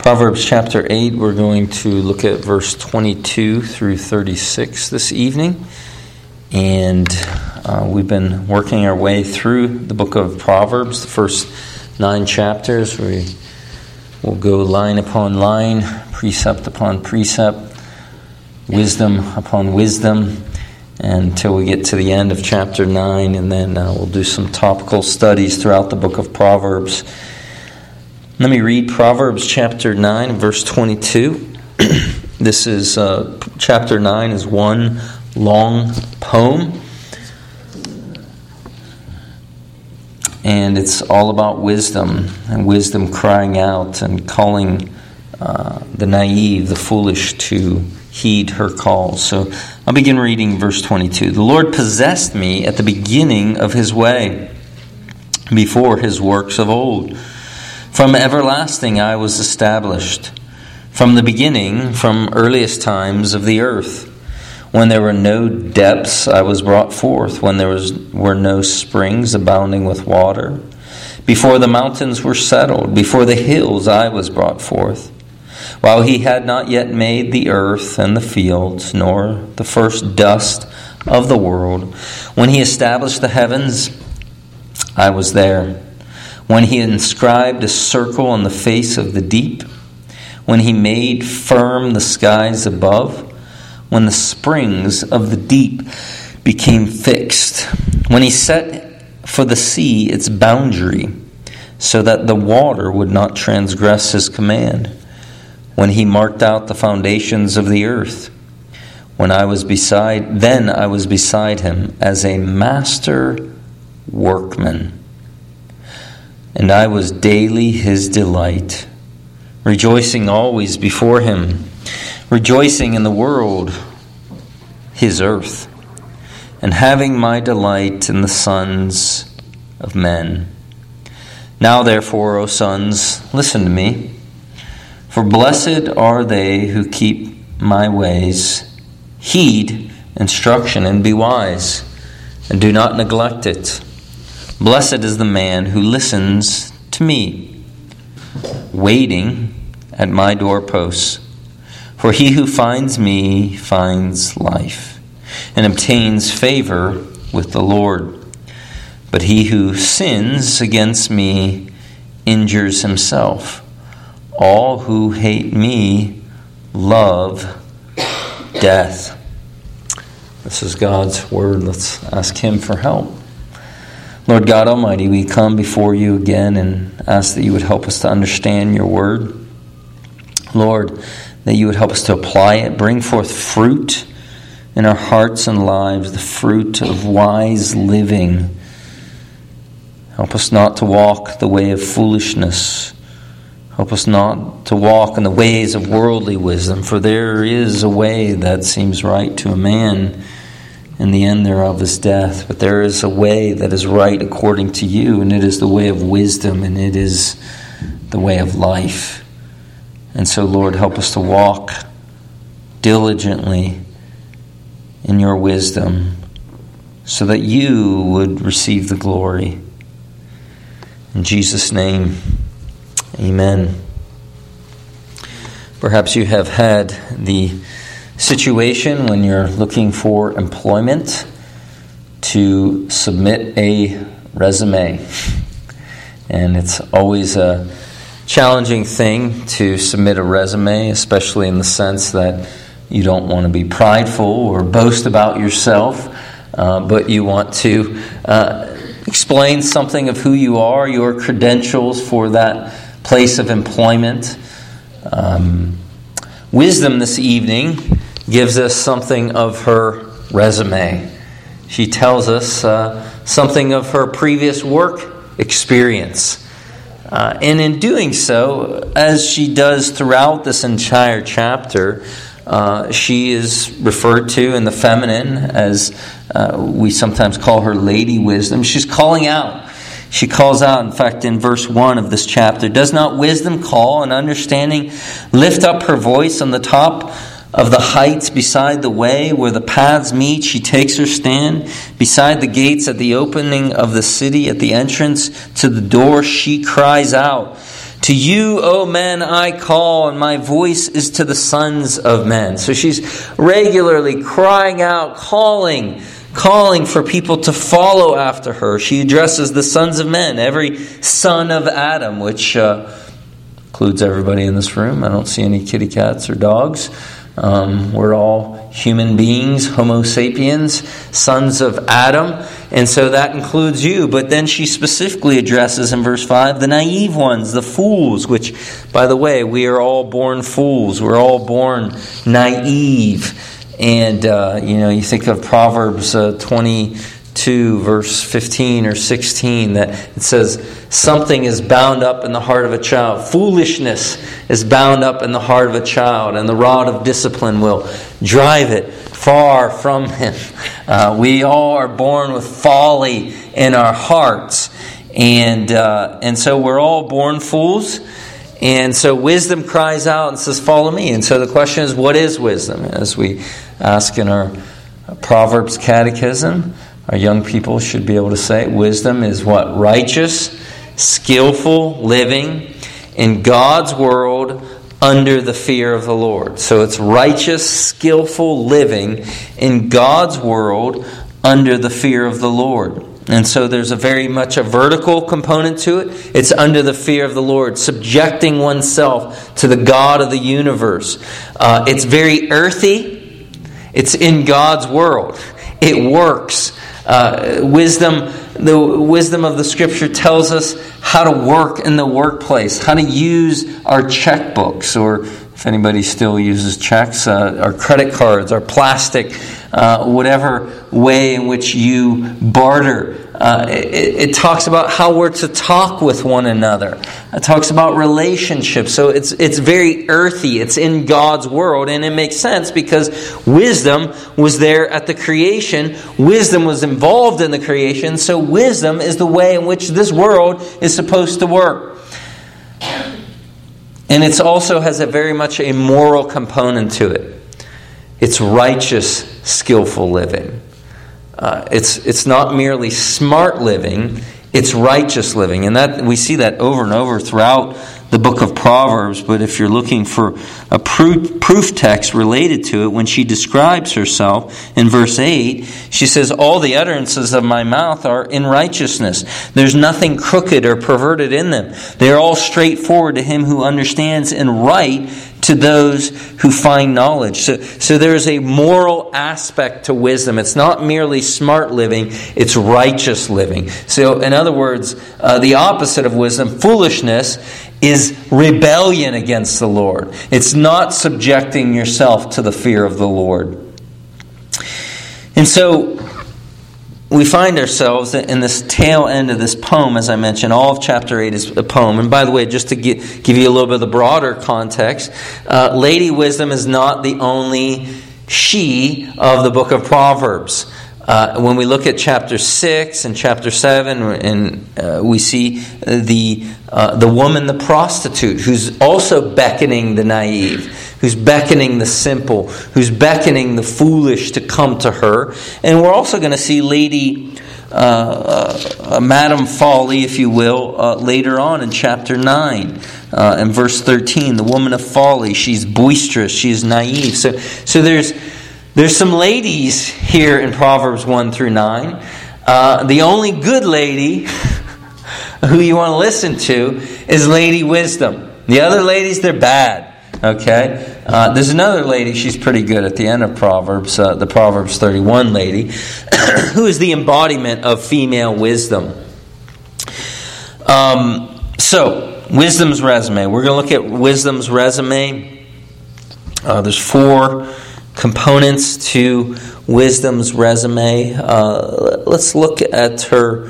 Proverbs chapter 8, we're going to look at verse 22 through 36 this evening. And we've been working our way through the book of Proverbs, the first 9 chapters. We will go line upon line, precept upon precept, wisdom upon wisdom, until we get to the end of chapter 9. And then we'll do some topical studies throughout the book of Proverbs. Let me read Proverbs chapter 9, verse 22. This is, chapter 9 is one long poem. And it's all about wisdom, and wisdom crying out and calling the naive, the foolish, to heed her calls. So I'll begin reading verse 22. The Lord possessed me at the beginning of his way, before his works of old. From everlasting I was established, from the beginning, from earliest times of the earth. When there were no depths, I was brought forth, when there were no springs abounding with water. Before the mountains were settled, before the hills I was brought forth. While he had not yet made the earth and the fields, nor the first dust of the world. When he established the heavens, I was there. When he inscribed a circle on the face of the deep, when he made firm the skies above, when the springs of the deep became fixed, when he set for the sea its boundary, so that the water would not transgress his command, when he marked out the foundations of the earth, then I was beside him as a master workman. And I was daily his delight, rejoicing always before him, rejoicing in the world, his earth, and having my delight in the sons of men. Now therefore, O sons, listen to me, for blessed are they who keep my ways. Heed instruction and be wise, and do not neglect it. Blessed is the man who listens to me, waiting at my doorposts. For he who finds me finds life, and obtains favor with the Lord. But he who sins against me injures himself. All who hate me love death. This is God's word. Let's ask him for help. Lord God Almighty, we come before you again and ask that you would help us to understand your word. Lord, that you would help us to apply it, bring forth fruit in our hearts and lives, the fruit of wise living. Help us not to walk the way of foolishness. Help us not to walk in the ways of worldly wisdom, for there is a way that seems right to a man, and the end thereof is death. But there is a way that is right according to you, and it is the way of wisdom, and it is the way of life. And so, Lord, help us to walk diligently in your wisdom, so that you would receive the glory. In Jesus' name, amen. Perhaps you have had the situation when you're looking for employment to submit a resume. And it's always a challenging thing to submit a resume, especially in the sense that you don't want to be prideful or boast about yourself, but you want to explain something of who you are, your credentials for that place of employment. Wisdom this evening gives us something of her resume. She tells us something of her previous work experience. And in doing so, as she does throughout this entire chapter, she is referred to in the feminine as we sometimes call her Lady Wisdom. She's calling out. She calls out, in fact, in verse 1 of this chapter, "Does not wisdom call and understanding lift up her voice on the top of the heights beside the way where the paths meet? She takes her stand beside the gates at the opening of the city, at the entrance to the door. She cries out To you, O men, I call, and my voice is to the sons of men. So she's regularly crying out, calling for people to follow after her. She addresses the sons of men, every son of Adam, which includes everybody in this room. I don't see any kitty cats or dogs. We're all human beings, Homo sapiens, sons of Adam. And so that includes you. But then she specifically addresses in verse 5 the naive ones, the fools, which, by the way, we are all born fools. We're all born naive. And, you think of Proverbs 22, verse 15 or 16, that it says, something is bound up in the heart of a child. Foolishness is bound up in the heart of a child, and the rod of discipline will drive it far from him. We all are born with folly in our hearts. And so we're all born fools. And so wisdom cries out and says, follow me. And so the question is, what is wisdom? As we ask in our Proverbs catechism, our young people should be able to say, wisdom is what? Righteous, skillful living in God's world under the fear of the Lord. So it's righteous, skillful living in God's world under the fear of the Lord. And so there's very much a vertical component to it. It's under the fear of the Lord, subjecting oneself to the God of the universe. It's very earthy. It's in God's world. It works. The wisdom of the Scripture tells us how to work in the workplace, how to use our checkbooks, or if anybody still uses checks, our credit cards, our plastic, whatever way in which you barter. It talks about how we're to talk with one another. It talks about relationships. So it's very earthy. It's in God's world. And it makes sense because wisdom was there at the creation. Wisdom was involved in the creation. So wisdom is the way in which this world is supposed to work. And it also has very much a moral component to it. It's righteous, skillful living. It's not merely smart living, it's righteous living. And that we see that over and over throughout the book of Proverbs. But if you're looking for a proof text related to it, when she describes herself in verse 8, she says, all the utterances of my mouth are in righteousness. There's nothing crooked or perverted in them. They're all straightforward to him who understands, and right to those who find knowledge. So there is a moral aspect to wisdom. It's not merely smart living, it's righteous living. So in other words, the opposite of wisdom, foolishness, is rebellion against the Lord. It's not subjecting yourself to the fear of the Lord. And so we find ourselves in this tail end of this poem, as I mentioned. All of chapter 8 is a poem. And by the way, just to give you a little bit of the broader context, Lady Wisdom is not the only she of the book of Proverbs. When we look at chapter 6 and chapter 7, and we see the woman, the prostitute, who's also beckoning the naive, who's beckoning the simple, who's beckoning the foolish to come to her. And we're also going to see Lady Madam Folly, if you will, later on in chapter 9. In verse 13, the woman of folly, she's boisterous, she's naive. So there's some ladies here in Proverbs 1 through 9. The only good lady who you want to listen to is Lady Wisdom. The other ladies, they're bad. Okay? There's another lady, she's pretty good at the end of Proverbs, the Proverbs 31 lady, who is the embodiment of female wisdom. So, wisdom's resume. We're going to look at wisdom's resume. There's 4 components to wisdom's resume. Let's look at her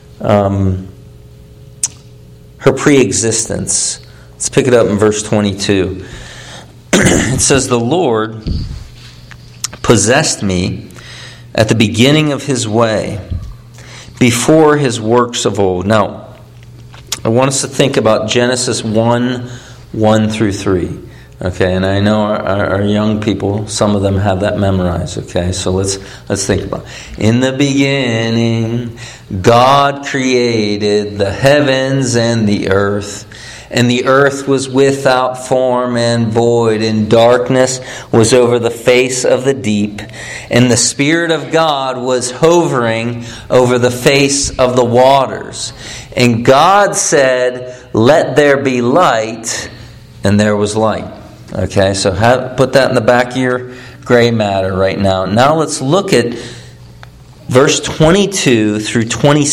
pre-existence. Let's pick it up in verse 22. It says, the Lord possessed me at the beginning of his way, before his works of old. Now, I want us to think about Genesis 1 through 3. Okay, and I know our young people, some of them have that memorized. Okay, so let's think about it. In the beginning, God created the heavens and the earth, and the earth was without form and void, and darkness was over the face of the deep, and the Spirit of God was hovering over the face of the waters. And God said, "Let there be light," and there was light. Okay, so put that in the back of your gray matter right now. Now let's look at verse 22 through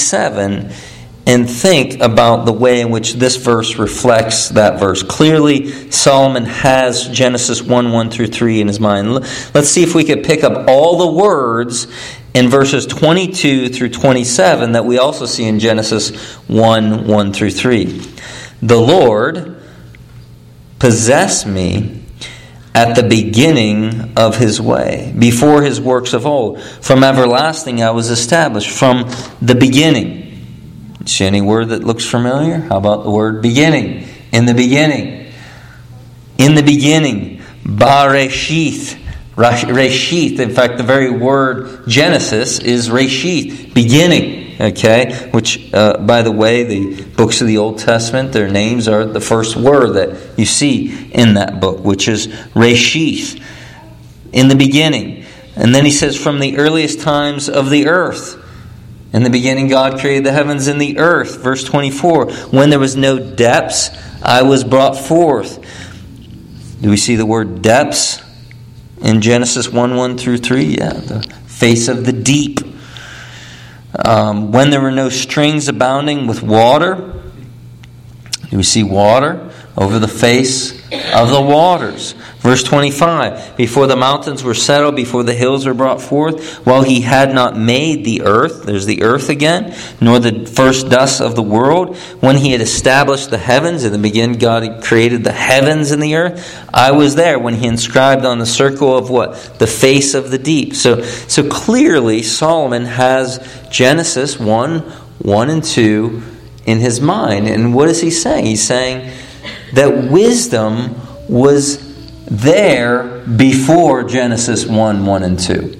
27 and think about the way in which this verse reflects that verse. Clearly, Solomon has Genesis 1 through 3 in his mind. Let's see if we could pick up all the words in verses 22 through 27 that we also see in Genesis 1 through 3. "The Lord possessed me at the beginning of His way, before His works of old. From everlasting I was established." From the beginning. See any word that looks familiar? How about the word beginning? In the beginning. In the beginning. Bareshith. Reshith. In fact, the very word Genesis is Reshith. Beginning. Okay? Which, by the way, the books of the Old Testament, their names are the first word that you see in that book, which is Reshith. In the beginning. And then he says, from the earliest times of the earth. In the beginning, God created the heavens and the earth. Verse 24, when there was no depths, I was brought forth. Do we see the word depths in Genesis 1 through 3? Yeah, the face of the deep. When there were no springs abounding with water. Do we see water over the face of the waters? Verse 25, before the mountains were settled, before the hills were brought forth, while He had not made the earth, there's the earth again, nor the first dust of the world, when He had established the heavens, in the beginning God had created the heavens and the earth, I was there when He inscribed on the circle of what? The face of the deep. So clearly Solomon has Genesis 1 and 2 in his mind. And what is he saying? He's saying that wisdom was there before Genesis 1 and 2.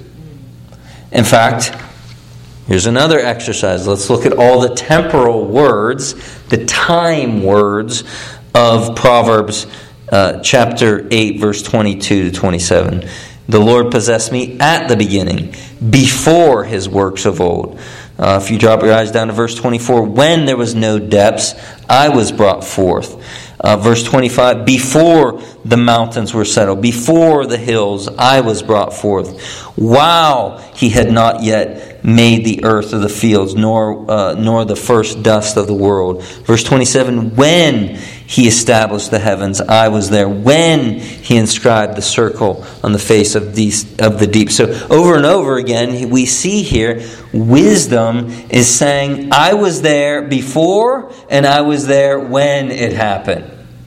In fact, here's another exercise. Let's look at all the temporal words, the time words of Proverbs chapter 8, verse 22 to 27. The Lord possessed me at the beginning, before His works of old. If you drop your eyes down to verse 24, when there was no depths, I was brought forth. Verse 25, before the mountains were settled, before the hills, I was brought forth. While He had not yet made the earth or the fields, nor the first dust of the world. Verse 27, when He established the heavens, I was there. When He inscribed the circle on the face of the deep. So over and over again, we see here, wisdom is saying, I was there before, and I was there when it happened.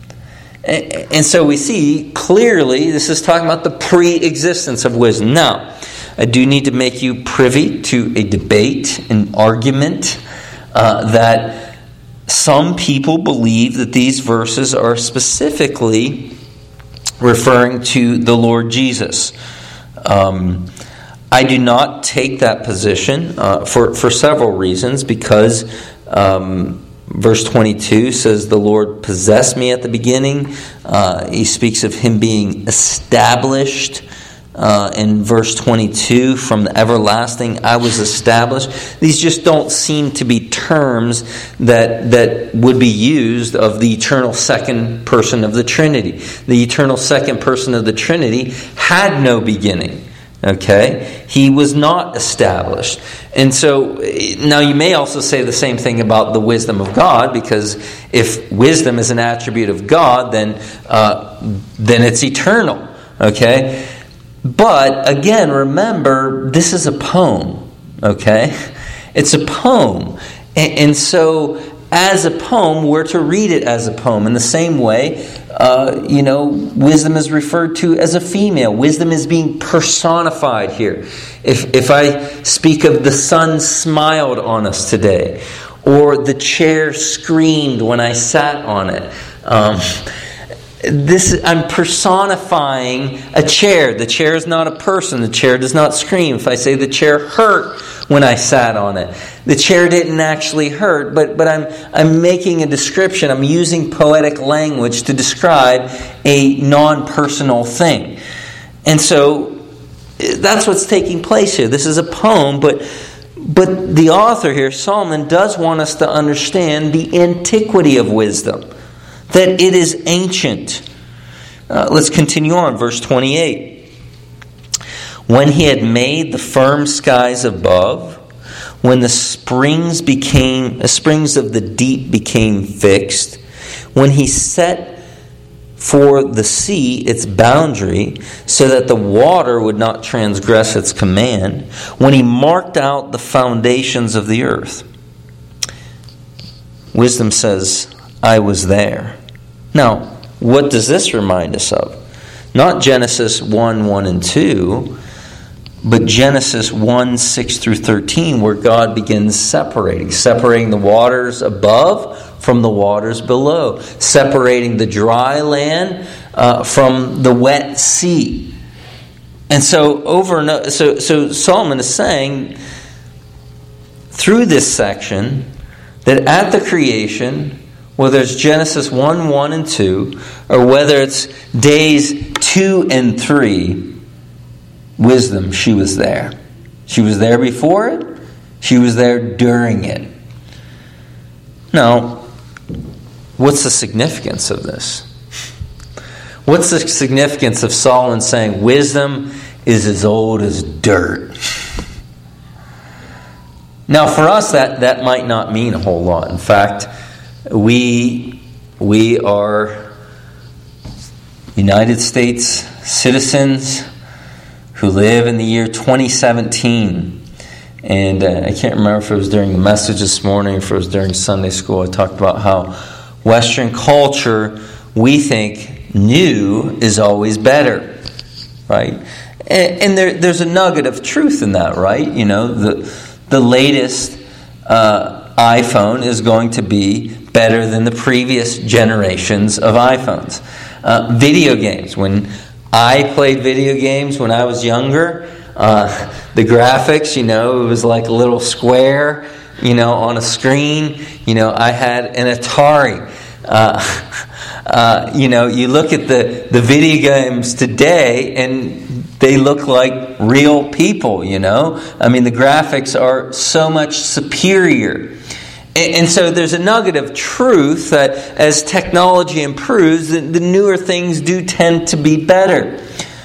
And so we see clearly this is talking about the pre-existence of wisdom. Now, I do need to make you privy to a debate, an argument that some people believe that these verses are specifically referring to the Lord Jesus. I do not take that position for several reasons, because verse 22 says the Lord possessed me at the beginning. He speaks of Him being established. In verse 22, from the everlasting I was established. These just don't seem to be terms that would be used of the eternal second person of the Trinity. The eternal second person of the Trinity had no beginning. Okay? He was not established. And so, now you may also say the same thing about the wisdom of God, because if wisdom is an attribute of God, then it's eternal. Okay? But, again, remember, this is a poem. Okay? It's a poem. And so, as a poem, we're to read it as a poem. In the same way, wisdom is referred to as a female. Wisdom is being personified here. If I speak of the sun smiled on us today, or the chair screamed when I sat on it, I'm personifying a chair. The chair is not a person. The chair does not scream. If I say the chair hurt when I sat on it. The chair didn't actually hurt, but I'm making a description. I'm using poetic language to describe a non-personal thing. And so that's what's taking place here. This is a poem, but the author here, Solomon, does want us to understand the antiquity of wisdom, that it is ancient. Let's continue on, verse 28. When he had made the firm skies above, when the springs of the deep became fixed, when he set for the sea its boundary, so that the water would not transgress its command, when he marked out the foundations of the earth. Wisdom says, I was there. Now, what does this remind us of? Not Genesis 1, 1 and 2, but Genesis 1, 6 through 13, where God begins separating the waters above from the waters below, separating the dry land from the wet sea. And so so Solomon is saying through this section that at the creation, whether it's Genesis 1, 1 and 2, or whether it's days 2 and 3, wisdom, she was there. She was there before it. She was there during it. Now, what's the significance of this? What's the significance of Solomon saying wisdom is as old as dirt? Now, for us, that might not mean a whole lot. In fact, we are United States citizens who live in the year 2017. And I can't remember if it was during the message this morning, if it was during Sunday school. I talked about how Western culture, we think new is always better, right? And there's a nugget of truth in that, right? You know, the latest iPhone is going to be better than the previous generations of iPhones. Video games, when I played video games when I was younger, the graphics, it was like a little square, on a screen. I had an Atari. You look at the video games today and they look like real people, I mean, the graphics are so much superior. And so there's a nugget of truth that as technology improves, the newer things do tend to be better.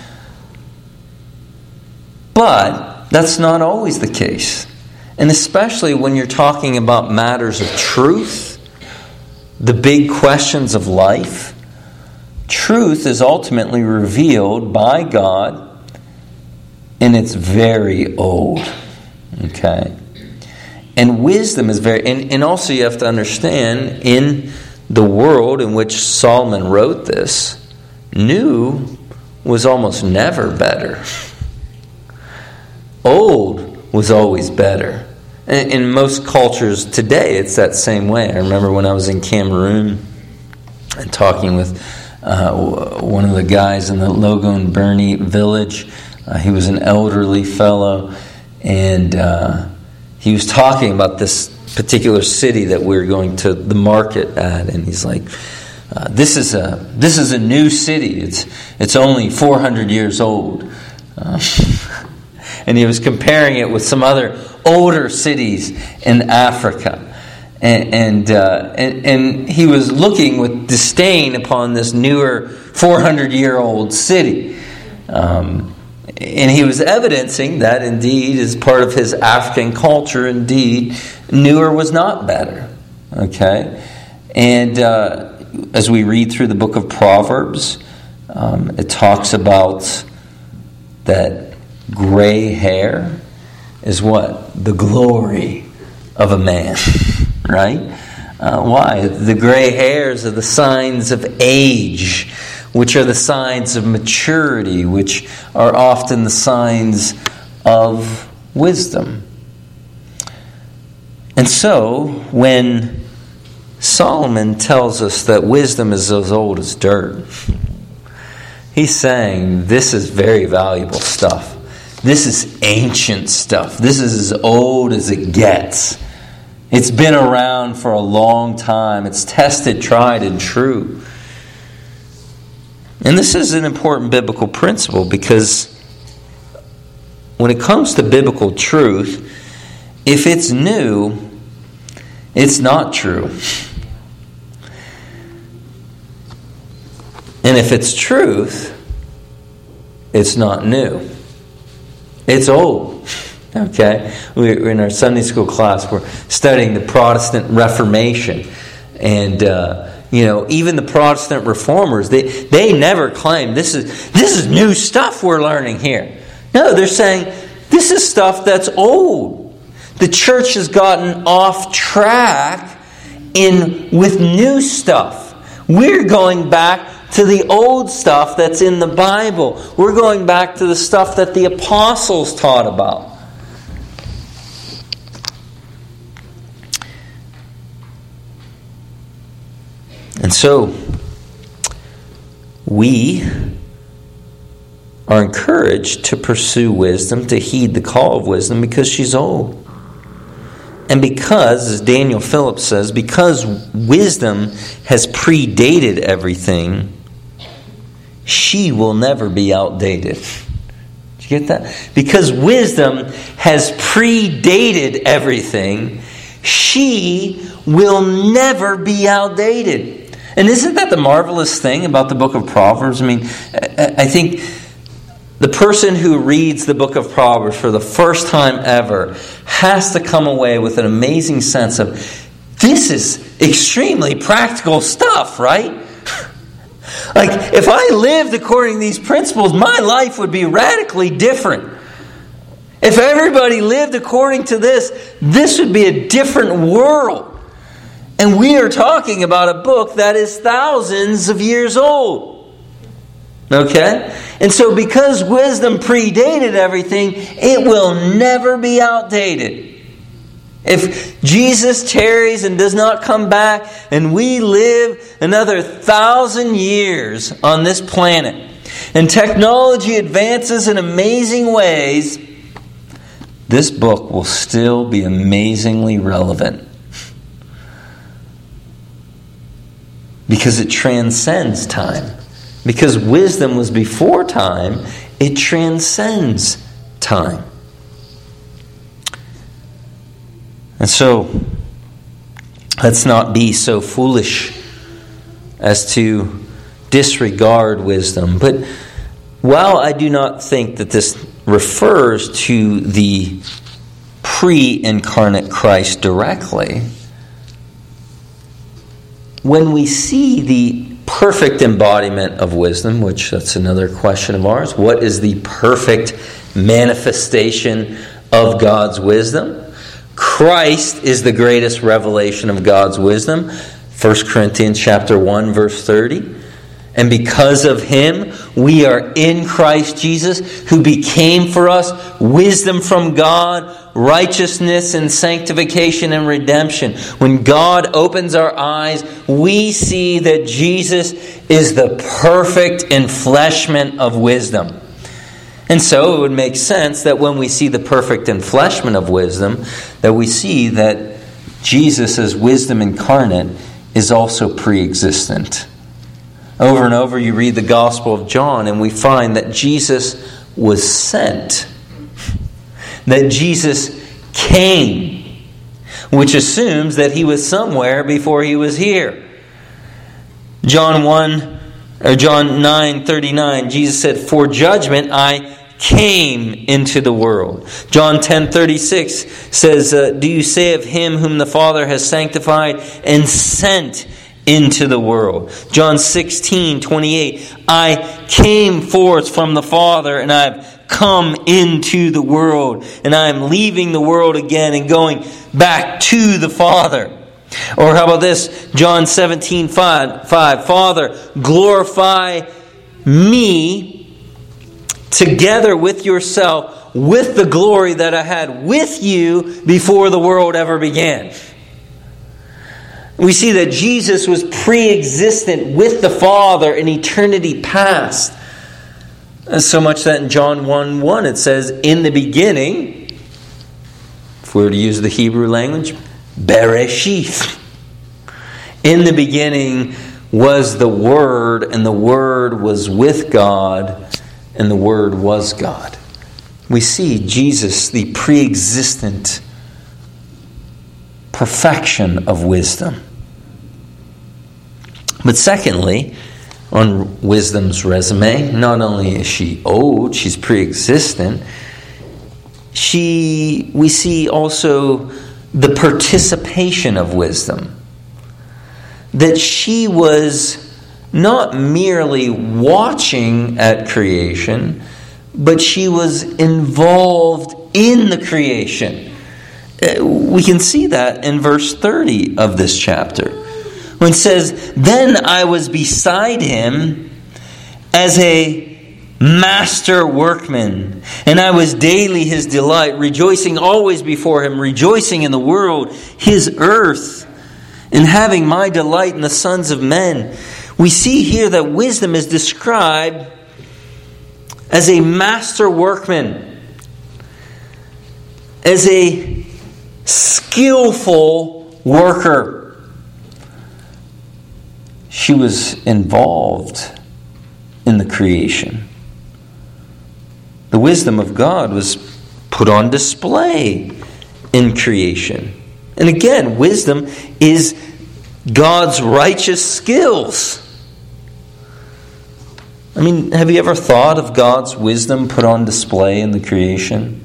But that's not always the case. And especially when you're talking about matters of truth, the big questions of life, truth is ultimately revealed by God, and it's very old. Okay? And wisdom is very... And also you have to understand, in the world in which Solomon wrote this, new was almost never better. Old was always better. In most cultures today, it's that same way. I remember when I was in Cameroon and talking with one of the guys in the Logon Bernie village. He was an elderly fellow, and he was talking about this particular city that we were going to the market at, and he's like, "This is a new city. It's only 400 years old." And he was comparing it with some other older cities in Africa, and he was looking with disdain upon this newer 400-year-old city. And he was evidencing that indeed, as part of his African culture, indeed, newer was not better. Okay? And as we read through the book of Proverbs, it talks about that gray hair is what? The glory of a man. Right? Why? The gray hairs are the signs of age, which are the signs of maturity, which are often the signs of wisdom. And so, when Solomon tells us that wisdom is as old as dirt, he's saying this is very valuable stuff. This is ancient stuff. This is as old as it gets. It's been around for a long time. It's tested, tried, and true. And this is an important biblical principle because when it comes to biblical truth, if it's new, it's not true. And if it's truth, it's not new. It's old. Okay? We're in our Sunday school class, we're studying the Protestant Reformation. And even the Protestant reformers, they never claim this is new stuff we're learning here. No, they're saying this is stuff that's old. The church has gotten off track with new stuff. We're going back to the old stuff that's in the Bible. We're going back to the stuff that the apostles taught about. And so, we are encouraged to pursue wisdom, to heed the call of wisdom because she's old. And because, as Daniel Phillips says, because wisdom has predated everything, she will never be outdated. Did you get that? Because wisdom has predated everything, she will never be outdated. And isn't that the marvelous thing about the book of Proverbs? I mean, I think the person who reads the book of Proverbs for the first time ever has to come away with an amazing sense of, this is extremely practical stuff, right? Like, if I lived according to these principles, my life would be radically different. If everybody lived according to this would be a different world. And we are talking about a book that is thousands of years old. Okay? And so because wisdom predated everything, it will never be outdated. If Jesus tarries and does not come back, and we live another 1,000 years on this planet, and technology advances in amazing ways, this book will still be amazingly relevant. Because it transcends time. Because wisdom was before time, it transcends time. And so, let's not be so foolish as to disregard wisdom. But while I do not think that this refers to the pre-incarnate Christ directly, when we see the perfect embodiment of wisdom, which that's another question of ours, what is the perfect manifestation of God's wisdom? Christ is the greatest revelation of God's wisdom. 1 Corinthians chapter 1, verse 30. And because of Him, we are in Christ Jesus, who became for us wisdom from God, righteousness and sanctification and redemption. When God opens our eyes, we see that Jesus is the perfect enfleshment of wisdom. And so it would make sense that when we see the perfect enfleshment of wisdom, that we see that Jesus as wisdom incarnate is also pre-existent. Over and over you read the Gospel of John and we find that Jesus was sent. That Jesus came. Which assumes that He was somewhere before He was here. John 9:39, Jesus said, "For judgment I came into the world." John 10:36 says, "Do you say of Him whom the Father has sanctified and sent into the world?" John 16:28, "I came forth from the Father and I've come into the world, and I am leaving the world again and going back to the Father." Or how about this? John 17:5, "Father, glorify me together with yourself with the glory that I had with you before the world ever began." We see that Jesus was pre-existent with the Father in eternity past. So much that in John 1:1 it says, in the beginning, if we were to use the Hebrew language, Bereshith. In the beginning was the Word, and the Word was with God, and the Word was God. We see Jesus, the pre-existent perfection of wisdom. But secondly, on wisdom's resume, not only is she old, she's pre-existent, we see also the participation of wisdom. That she was not merely watching at creation, but she was involved in the creation. We can see that in verse 30 of this chapter. When it says, then I was beside him as a master workman, and I was daily his delight, rejoicing always before him, rejoicing in the world, his earth, and having my delight in the sons of men. We see here that wisdom is described as a master workman, as a skillful worker. She was involved in the creation. The wisdom of God was put on display in creation. And again, wisdom is God's righteous skills. I mean, have you ever thought of God's wisdom put on display in the creation?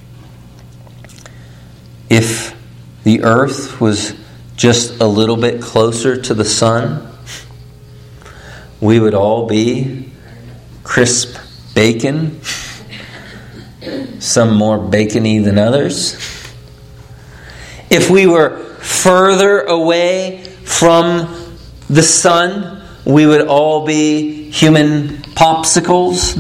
If the earth was just a little bit closer to the sun, we would all be crisp bacon, some more bacony than others. If we were further away from the sun, we would all be human popsicles.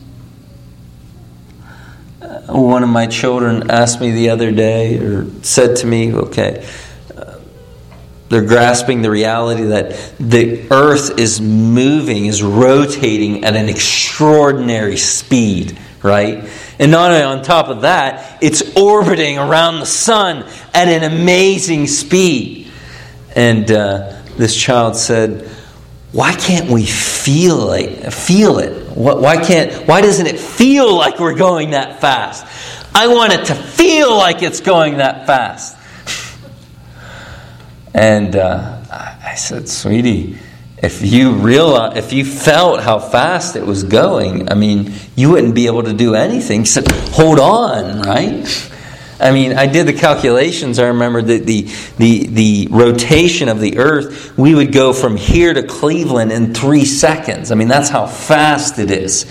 One of my children asked me the other day, or said to me, they're grasping the reality that the earth is moving, is rotating at an extraordinary speed, right? And not only on top of that, it's orbiting around the sun at an amazing speed. And this child said, why can't we feel it? Why doesn't it feel like we're going that fast? I want it to feel like it's going that fast. And I said, sweetie, if you felt how fast it was going, I mean, you wouldn't be able to do anything. He said, hold on, right? I mean, I did the calculations. I remember that the rotation of the earth, we would go from here to Cleveland in 3 seconds. I mean, that's how fast it is.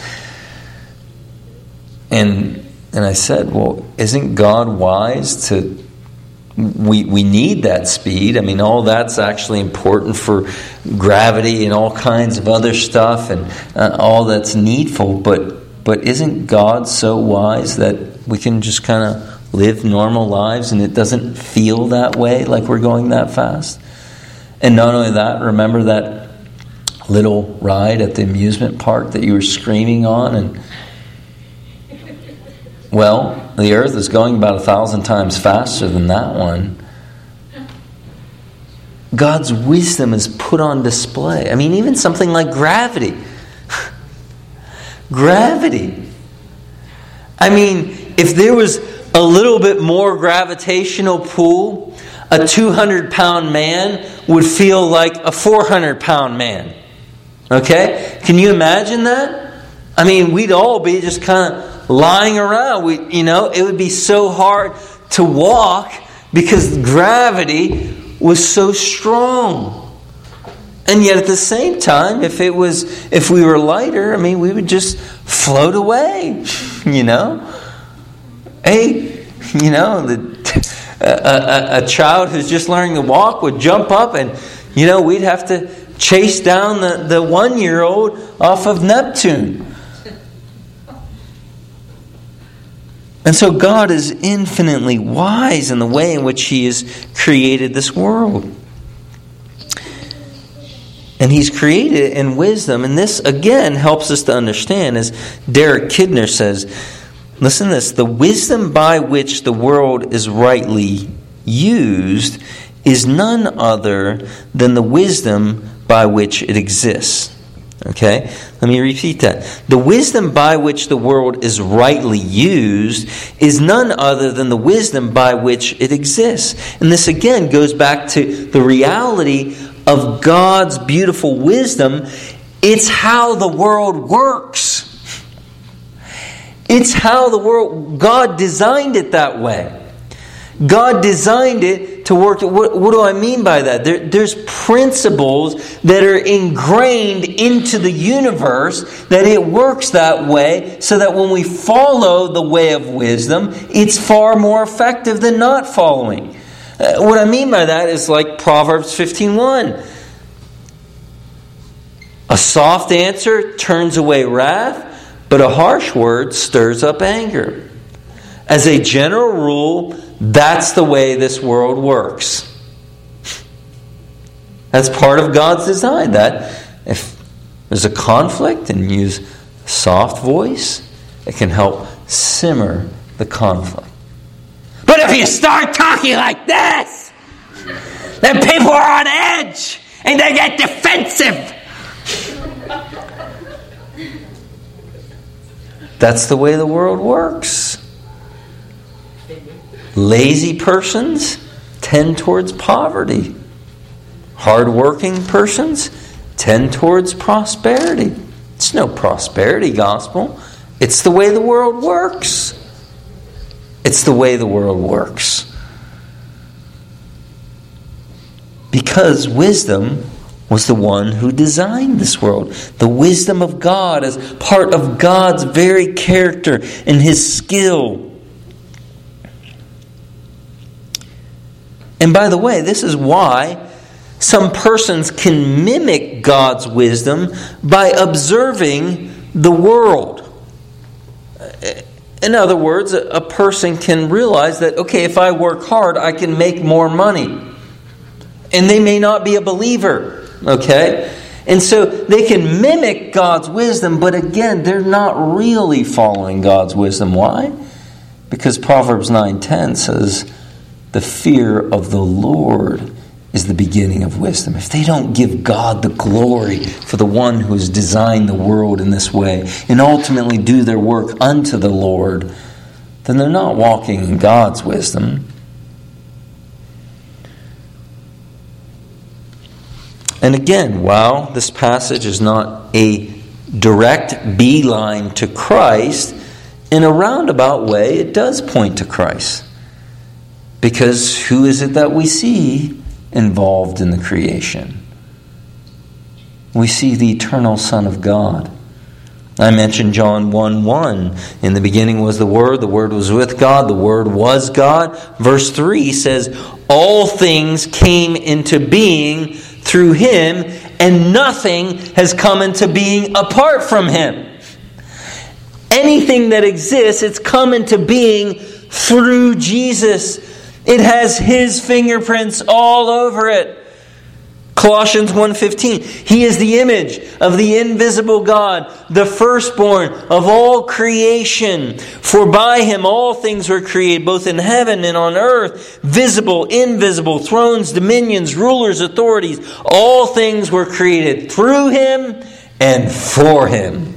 And I said, well, isn't God wise to... We need that speed. I mean, all that's actually important for gravity and all kinds of other stuff and all that's needful. But isn't God so wise that we can just kind of live normal lives and it doesn't feel that way, like we're going that fast? And not only that, remember that little ride at the amusement park that you were screaming on? And well, the earth is going about 1,000 times faster than that one. God's wisdom is put on display. I mean, even something like gravity. Gravity. I mean, if there was a little bit more gravitational pull, a 200-pound man would feel like a 400-pound man. Okay? Can you imagine that? I mean, we'd all be just kind of lying around. It would be so hard to walk because gravity was so strong. And yet at the same time, if we were lighter, I mean, we would just float away. Hey, a child who's just learning to walk would jump up and, we'd have to chase down the 1-year-old off of Neptune. And so God is infinitely wise in the way in which He has created this world. And He's created it in wisdom. And this, again, helps us to understand, as Derek Kidner says, listen to this, the wisdom by which the world is rightly used is none other than the wisdom by which it exists. Okay? Let me repeat that. The wisdom by which the world is rightly used is none other than the wisdom by which it exists. And this again goes back to the reality of God's beautiful wisdom. It's how the world works. It's how the world, God designed it that way. God designed it to work. What do I mean by that? There's principles that are ingrained into the universe that it works that way, so that when we follow the way of wisdom, it's far more effective than not following. What I mean by that is like Proverbs 15:1. A soft answer turns away wrath, but a harsh word stirs up anger. As a general rule, that's the way this world works. That's part of God's design. That if there's a conflict and you use a soft voice, it can help simmer the conflict. But if you start talking like this, then people are on edge and they get defensive. That's the way the world works. Lazy persons tend towards poverty. Hard-working persons tend towards prosperity. It's no prosperity gospel. It's the way the world works. It's the way the world works. Because wisdom was the one who designed this world. The wisdom of God is part of God's very character and His skill. And by the way, this is why some persons can mimic God's wisdom by observing the world. In other words, a person can realize that, okay, if I work hard, I can make more money. And they may not be a believer, okay? And so they can mimic God's wisdom, but again, they're not really following God's wisdom. Why? Because Proverbs 9:10 says, the fear of the Lord is the beginning of wisdom. If they don't give God the glory for the one who has designed the world in this way and ultimately do their work unto the Lord, then they're not walking in God's wisdom. And again, while this passage is not a direct beeline to Christ, in a roundabout way, it does point to Christ. Because who is it that we see involved in the creation? We see the eternal Son of God. I mentioned John 1:1. In the beginning was the Word was with God, the Word was God. Verse 3 says, all things came into being through Him, and nothing has come into being apart from Him. Anything that exists, it's come into being through Jesus. It has His fingerprints all over it. Colossians 1:15. He is the image of the invisible God, the firstborn of all creation. For by Him all things were created, both in heaven and on earth, visible, invisible, thrones, dominions, rulers, authorities. All things were created through Him and for Him.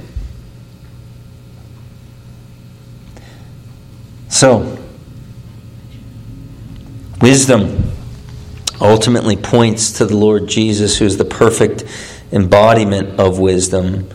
So, wisdom ultimately points to the Lord Jesus, who is the perfect embodiment of wisdom.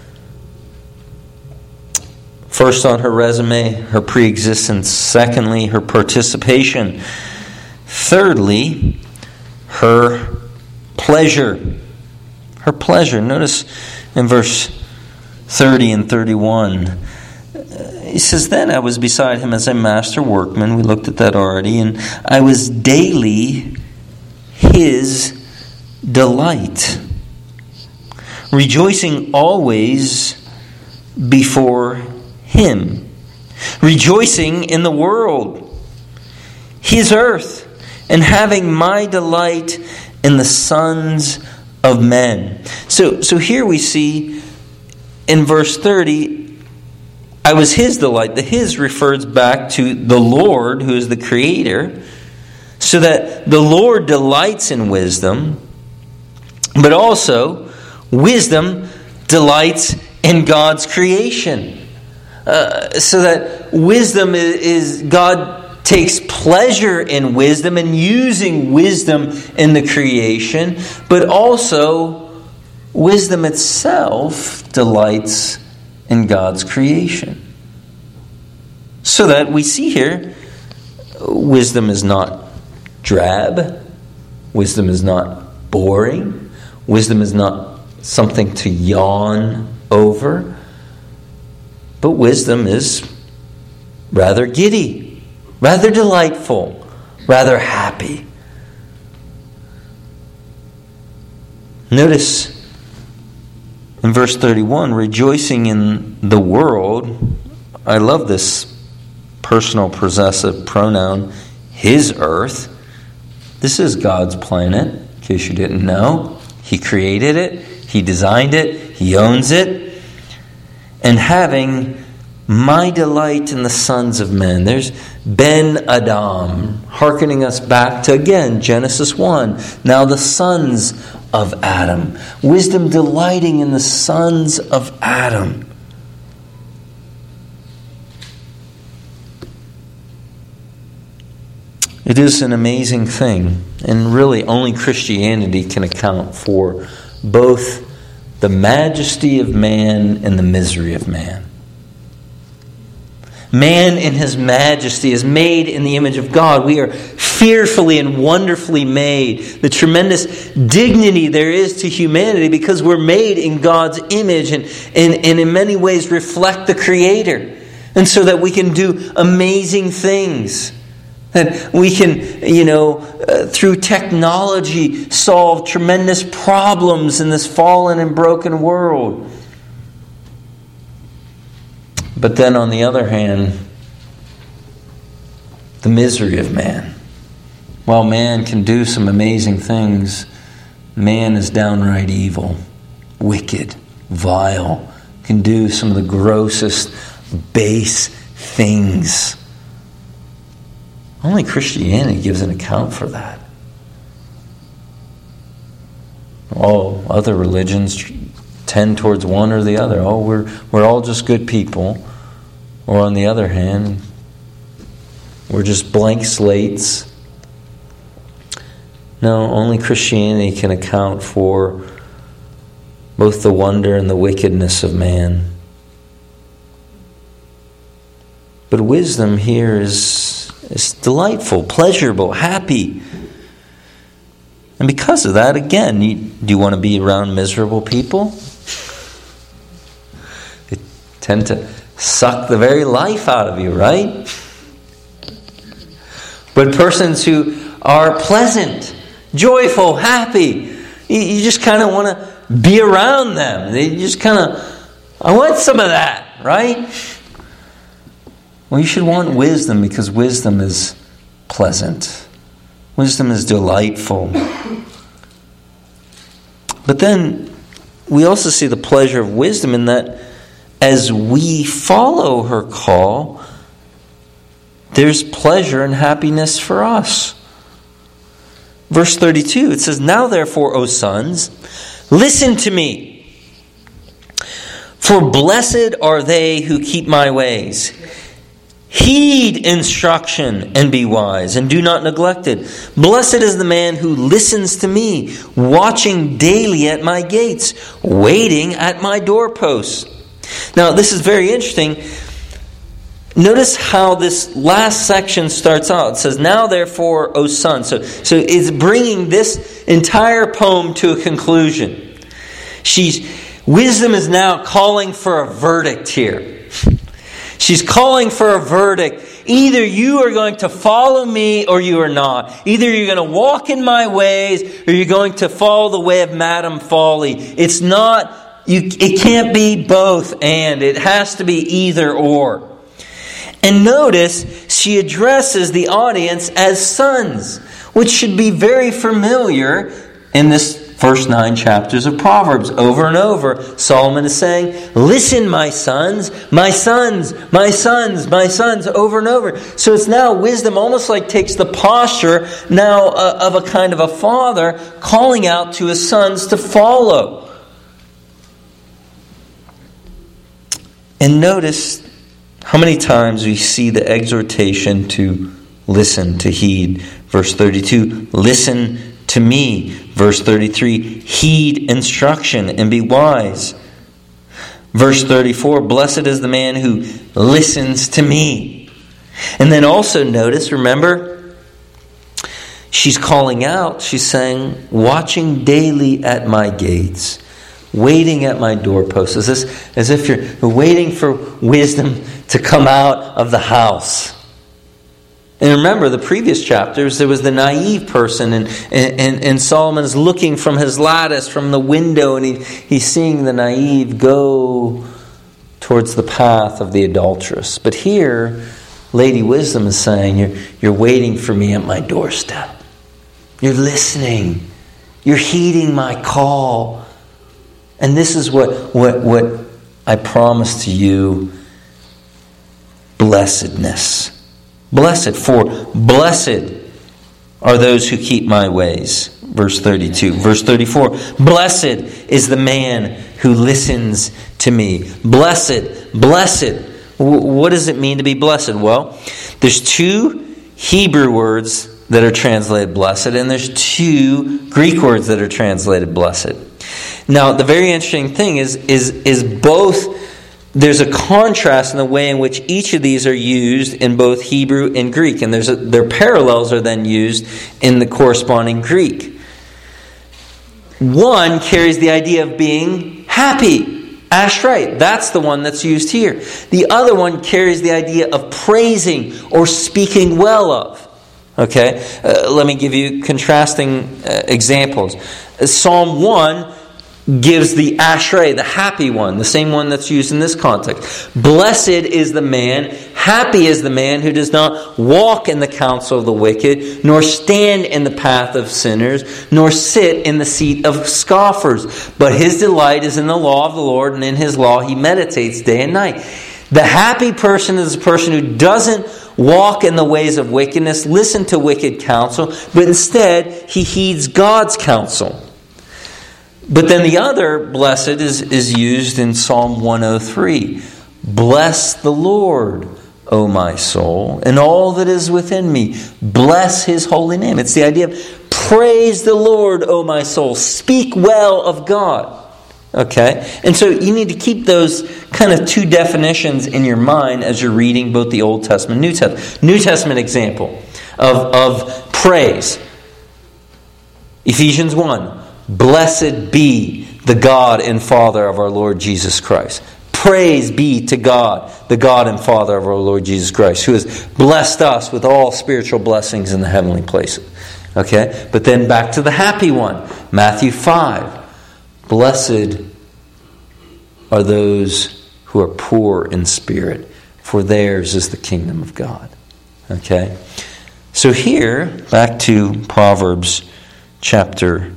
First on her resume, her preexistence. Secondly, her participation. Thirdly, her pleasure. Her pleasure. Notice in verse 30 and 31. He says, then I was beside him as a master workman. We looked at that already. And I was daily his delight, rejoicing always before him, rejoicing in the world, his earth, and having my delight in the sons of men. So here we see in verse 30, I was his delight. The his refers back to the Lord, who is the creator, so that the Lord delights in wisdom, but also wisdom delights in God's creation. So that wisdom is God takes pleasure in wisdom and using wisdom in the creation, but also wisdom itself delights in God's creation. So that we see here, wisdom is not drab, wisdom is not boring, wisdom is not something to yawn over, but wisdom is rather giddy, rather delightful, rather happy. Notice in verse 31, rejoicing in the world. I love this personal possessive pronoun, his earth. This is God's planet, in case you didn't know. He created it, he designed it, he owns it. And having my delight in the sons of men. There's Ben Adam, hearkening us back to, again, Genesis 1. Now the sons of Adam. Wisdom delighting in the sons of Adam. It is an amazing thing. And really only Christianity can account for both the majesty of man and the misery of man. Man in his majesty is made in the image of God. We are fearfully and wonderfully made. The tremendous dignity there is to humanity because we're made in God's image and in many ways reflect the Creator. And so that we can do amazing things. That we can, through technology, solve tremendous problems in this fallen and broken world. But then on the other hand, the misery of man. While man can do some amazing things, man is downright evil, wicked, vile, can do some of the grossest, base things. Only Christianity gives an account for that. All other religions tend towards one or the other. Oh, we're all just good people. Or on the other hand, we're just blank slates. No, only Christianity can account for both the wonder and the wickedness of man. But wisdom here is delightful, pleasurable, happy. And because of that, again, do you want to be around miserable people? They tend to suck the very life out of you, right? But persons who are pleasant, joyful, happy, you just kind of want to be around them. They just kind of, I want some of that, right? Well, you should want wisdom because wisdom is pleasant. Wisdom is delightful. But then we also see the pleasure of wisdom in that as we follow her call, there's pleasure and happiness for us. Verse 32, it says, "Now therefore, O sons, listen to me. For blessed are they who keep my ways. Heed instruction and be wise, and do not neglect it. Blessed is the man who listens to me, watching daily at my gates, waiting at my doorposts." Now, this is very interesting. Notice how this last section starts out. It says, "Now therefore, O son." So it's bringing this entire poem to a conclusion. Wisdom is now calling for a verdict here. She's calling for a verdict. Either you are going to follow me or you are not. Either you're going to walk in my ways or you're going to follow the way of Madame Folly. It's not, it can't be both and. It has to be either or. And notice she addresses the audience as sons, which should be very familiar in this first 9 chapters of Proverbs. Over and over, Solomon is saying, listen, my sons, my sons, my sons, my sons, over and over. So it's now wisdom almost like takes the posture now of a kind of a father calling out to his sons to follow. And notice how many times we see the exhortation to listen, to heed. Verse 32, listen to me. Verse 33, heed instruction and be wise. Verse 34, blessed is the man who listens to me. And then also notice, remember, she's calling out, she's saying, watching daily at my gates, waiting at my doorposts. As if you're waiting for wisdom to come out of the house. And remember, the previous chapters, there was the naive person, and Solomon's looking from his lattice, from the window, and he's seeing the naive go towards the path of the adulteress. But here, Lady Wisdom is saying, you're waiting for me at my doorstep. You're listening. You're heeding my call. And this is what I promise to you, blessedness. Blessed, for blessed are those who keep my ways. Verse 32. Verse 34. Blessed is the man who listens to me. Blessed, blessed. What does it mean to be blessed? Well, there's 2 Hebrew words that are translated blessed, and there's 2 Greek words that are translated blessed. Now, the very interesting thing is both. There's a contrast in the way in which each of these are used in both Hebrew and Greek. And their parallels are then used in the corresponding Greek. One carries the idea of being happy. Ashrei. That's the one that's used here. The other one carries the idea of praising or speaking well of. Okay? Let me give you contrasting examples. Psalm 1 gives the Ashrei, the happy one, the same one that's used in this context. Blessed is the man, happy is the man who does not walk in the counsel of the wicked, nor stand in the path of sinners, nor sit in the seat of scoffers. But his delight is in the law of the Lord, and in his law he meditates day and night. The happy person is a person who doesn't walk in the ways of wickedness, listen to wicked counsel, but instead he heeds God's counsel. But then the other blessed is used in Psalm 103. Bless the Lord, O my soul, and all that is within me. Bless his holy name. It's the idea of praise the Lord, O my soul. Speak well of God. Okay? And so you need to keep those kind of 2 definitions in your mind as you're reading both the Old Testament and New Testament. New Testament example of praise. Ephesians 1. Blessed be the God and Father of our Lord Jesus Christ. Praise be to God, the God and Father of our Lord Jesus Christ, who has blessed us with all spiritual blessings in the heavenly places. Okay? But then back to the happy one. Matthew 5. Blessed are those who are poor in spirit, for theirs is the kingdom of God. Okay? So here, back to Proverbs chapter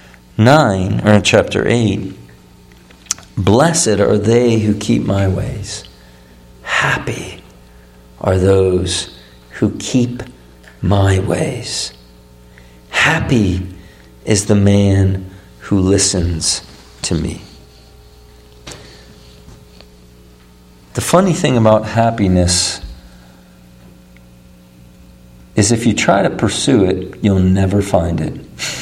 9, or chapter 8, blessed are they who keep my ways. Happy are those who keep my ways. Happy is the man who listens to me. The funny thing about happiness is if you try to pursue it, you'll never find it.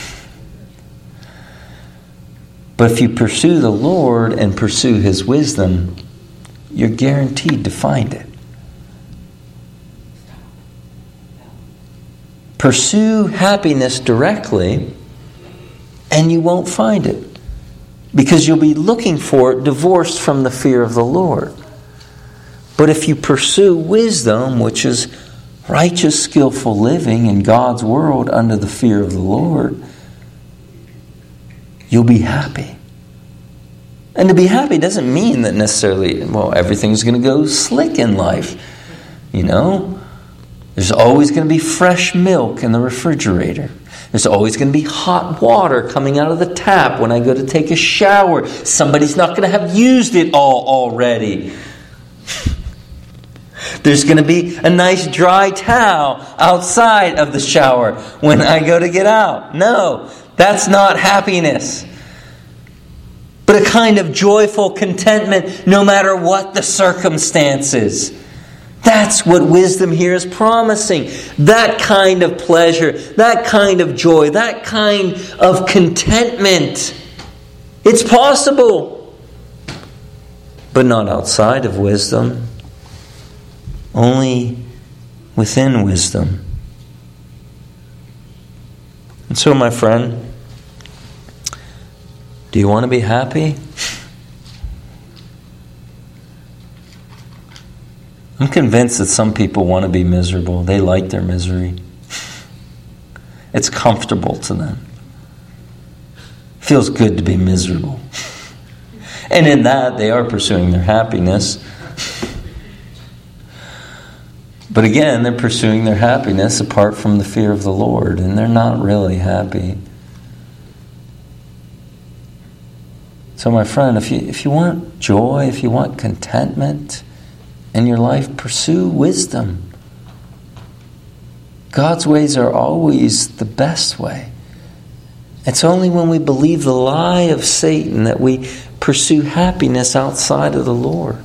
But if you pursue the Lord and pursue his wisdom, you're guaranteed to find it. Pursue happiness directly, and you won't find it. Because you'll be looking for it divorced from the fear of the Lord. But if you pursue wisdom, which is righteous, skillful living in God's world under the fear of the Lord, you'll be happy. And to be happy doesn't mean that necessarily, everything's going to go slick in life. You know, there's always going to be fresh milk in the refrigerator. There's always going to be hot water coming out of the tap when I go to take a shower. Somebody's not going to have used it all already. There's going to be a nice dry towel outside of the shower when I go to get out. No, that's not happiness. But a kind of joyful contentment no matter what the circumstances. That's what wisdom here is promising. That kind of pleasure, that kind of joy, that kind of contentment. It's possible, but not outside of wisdom. Only within wisdom. And so, my friend, do you want to be happy? I'm convinced that some people want to be miserable. They like their misery. It's comfortable to them. It feels good to be miserable. And in that, they are pursuing their happiness. But again, they're pursuing their happiness apart from the fear of the Lord, and they're not really happy. So my friend, if you want joy, if you want contentment in your life, pursue wisdom. God's ways are always the best way. It's only when we believe the lie of Satan that we pursue happiness outside of the Lord.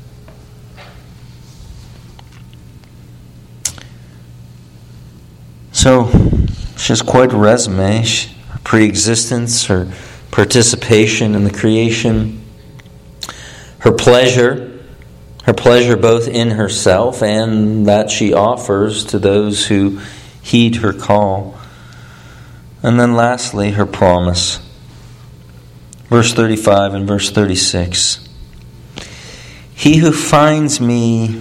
So, she has quite a resume. Her pre-existence, her participation in the creation, her pleasure both in herself and that she offers to those who heed her call. And then lastly, her promise. Verse 35 and verse 36. He who finds me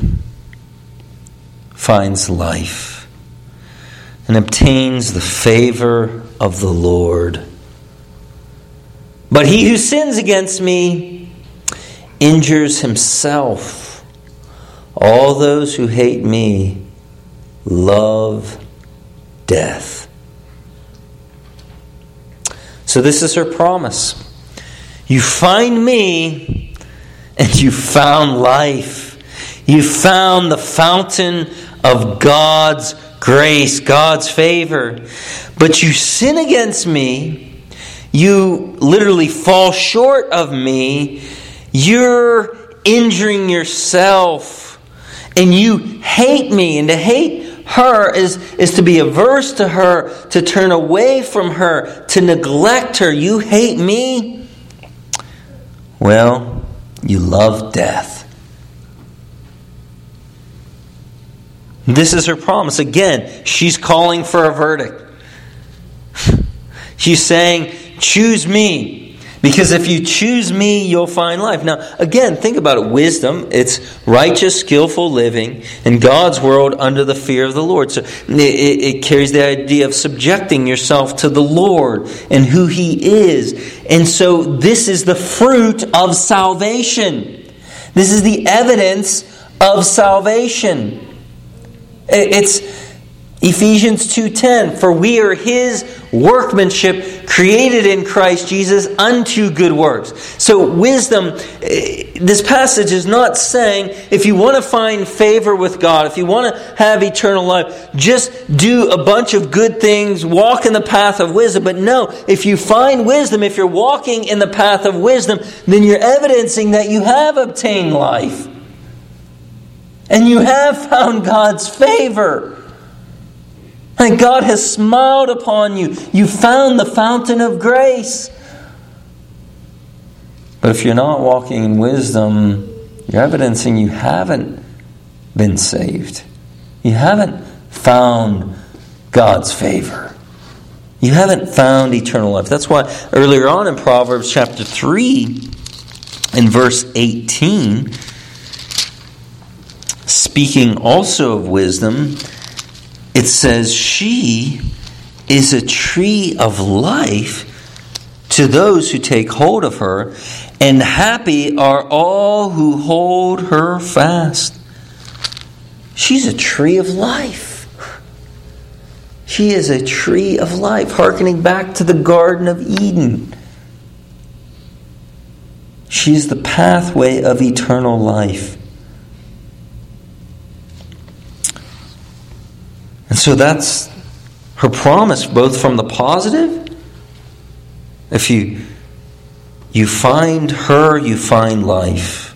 finds life and obtains the favor of the Lord. But he who sins against me injures himself. All those who hate me love death. So this is her promise. You find me and you found life. You found the fountain of God's grace, God's favor. But you sin against me. You literally fall short of me. You're injuring yourself. And you hate me. And to hate her is to be averse to her, to turn away from her, to neglect her. You hate me? Well, you love death. This is her promise. Again, she's calling for a verdict. She's saying, choose me. Because if you choose me, you'll find life. Now, again, think about it. Wisdom, it's righteous, skillful living in God's world under the fear of the Lord. So it carries the idea of subjecting yourself to the Lord and who He is. And so this is the fruit of salvation. This is the evidence of salvation. It's Ephesians 2:10, for we are His workmanship created in Christ Jesus unto good works. So wisdom, this passage is not saying if you want to find favor with God, if you want to have eternal life, just do a bunch of good things, walk in the path of wisdom. But no, if you find wisdom, if you're walking in the path of wisdom, then you're evidencing that you have obtained life. And you have found God's favor. And God has smiled upon you. You found the fountain of grace. But if you're not walking in wisdom, you're evidencing you haven't been saved. You haven't found God's favor. You haven't found eternal life. That's why earlier on in Proverbs chapter 3, in verse 18, speaking also of wisdom, it says, she is a tree of life to those who take hold of her, and happy are all who hold her fast. She's a tree of life. She is a tree of life, hearkening back to the Garden of Eden. She's the pathway of eternal life. And so that's her promise, both from the positive. If you find her, you find life.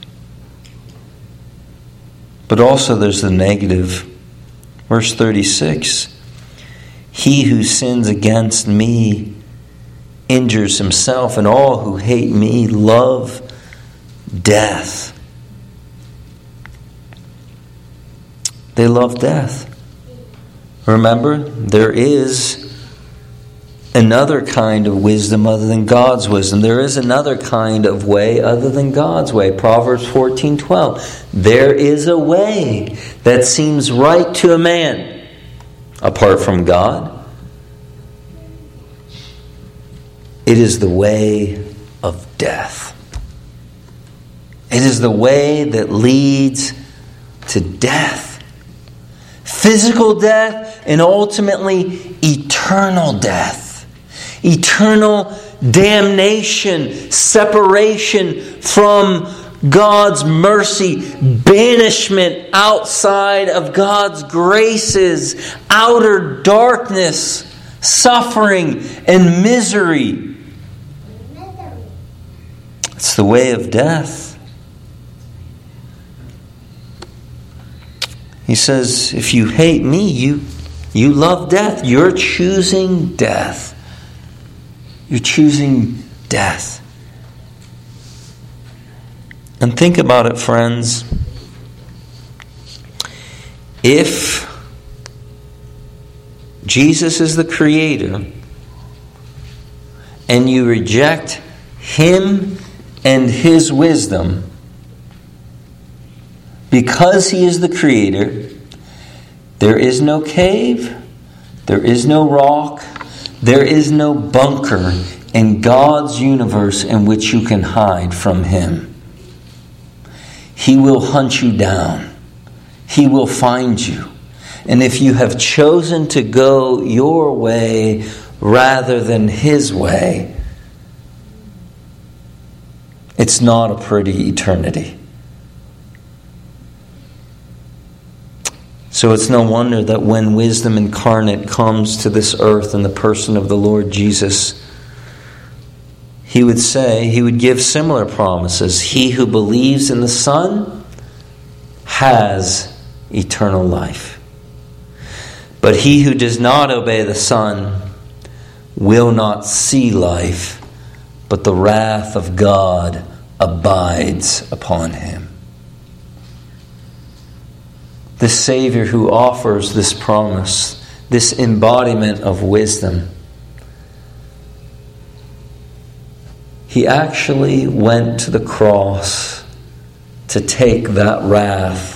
But also there's the negative. Verse 36. He who sins against me injures himself, and all who hate me love death. They love death. Remember, there is another kind of wisdom other than God's wisdom. There is another kind of way other than God's way. Proverbs 14:12. There is a way that seems right to a man apart from God. It is the way of death. It is the way that leads to death. Physical death and ultimately eternal death. Eternal damnation, separation from God's mercy, banishment outside of God's graces, outer darkness, suffering, and misery. It's the way of death. He says, if you hate me, you love death. You're choosing death. You're choosing death. And think about it, friends. If Jesus is the Creator and you reject Him and His wisdom because He is the Creator, there is no cave, there is no rock, there is no bunker in God's universe in which you can hide from Him. He will hunt you down. He will find you. And if you have chosen to go your way rather than His way, it's not a pretty eternity. So it's no wonder that when wisdom incarnate comes to this earth in the person of the Lord Jesus, He would give similar promises. He who believes in the Son has eternal life. But he who does not obey the Son will not see life, but the wrath of God abides upon him. The Savior who offers this promise, this embodiment of wisdom, He actually went to the cross to take that wrath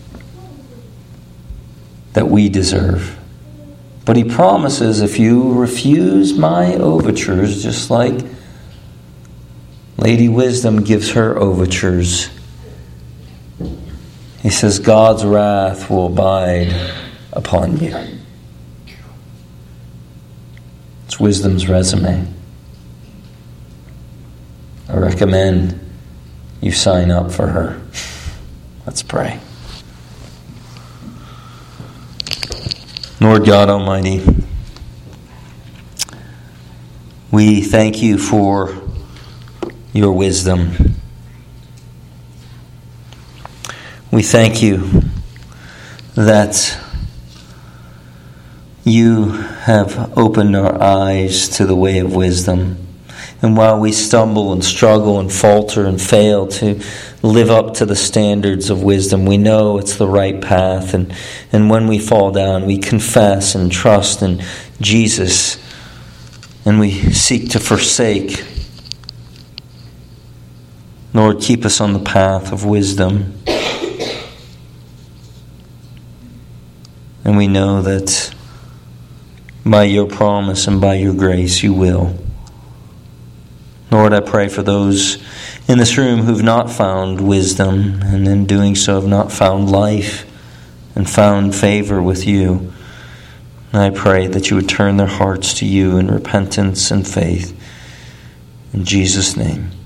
that we deserve. But He promises, if you refuse my overtures, just like Lady Wisdom gives her overtures, He says God's wrath will abide upon you. It's Wisdom's resume. I recommend you sign up for her. Let's pray. Lord God Almighty, we thank you for your wisdom. We thank you that you have opened our eyes to the way of wisdom. And while we stumble and struggle and falter and fail to live up to the standards of wisdom, we know it's the right path. And when we fall down, we confess and trust in Jesus. And we seek to forsake. Lord, keep us on the path of wisdom. And we know that by your promise and by your grace, you will. Lord, I pray for those in this room who've not found wisdom, and in doing so have not found life and found favor with you. And I pray that you would turn their hearts to you in repentance and faith. In Jesus' name.